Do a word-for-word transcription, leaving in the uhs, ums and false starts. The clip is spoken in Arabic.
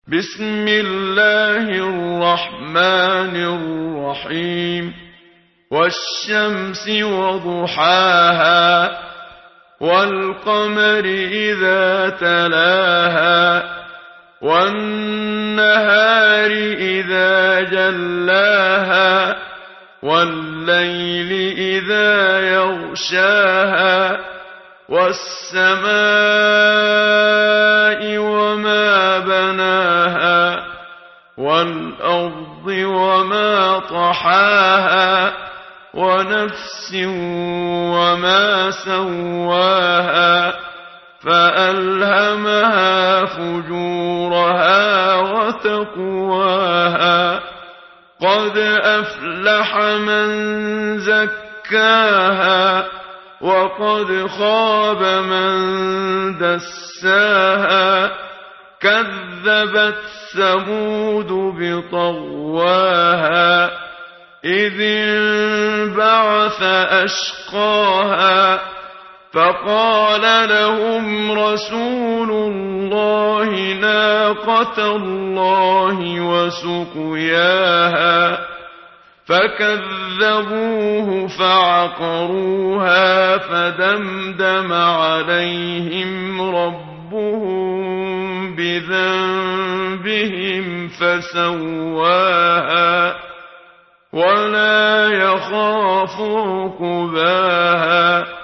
بسم الله الرحمن الرحيم والشمس وضحاها والقمر إذا تلاها والنهار إذا جلاها والليل إذا يغشاها والسماء وما بناها والأرض وما طحاها ونفس وما سواها فألهمها فجورها وتقواها قد أفلح من زكاها وقد خاب من دساها كذبت ثمود بطغواها إذ انبعث أشقاها فقال لهم رسول الله ناقة الله وسقياها فكذبوه فعقروها فدمدم عليهم ربهم بذنبهم فسواها ولا يخاف عقباها